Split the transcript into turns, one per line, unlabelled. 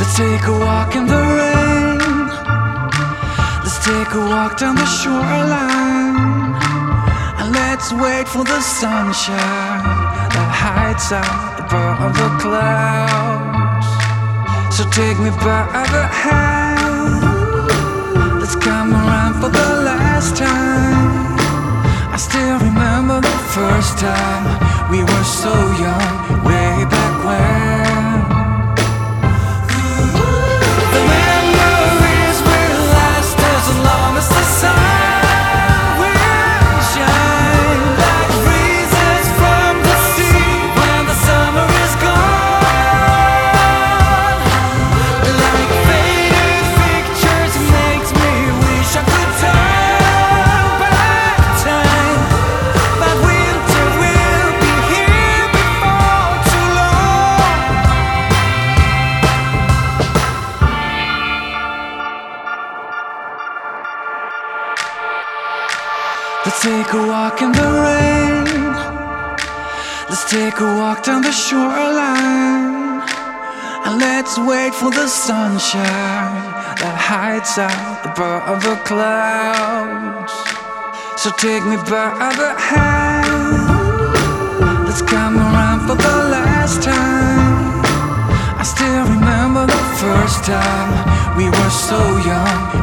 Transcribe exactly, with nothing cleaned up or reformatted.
Let's take a walk in the rain. Let's take a walk down the shoreline. And let's wait for the sunshine that hides out above the clouds. So take me by the hand. Let's come around for the last time. I still remember the first time we were so young, way back when. The memories will last as long as the sun will shine, like breezes from the sea when the summer is gone. Like faded pictures makes me wish I could turn back time. But winter will be here before too long. Let's take a walk in the rain. Let's take a walk down the shoreline. And let's wait for the sunshine that hides out above the clouds. So take me by the hand. Let's come around for the last time. I still remember the first time we were so young,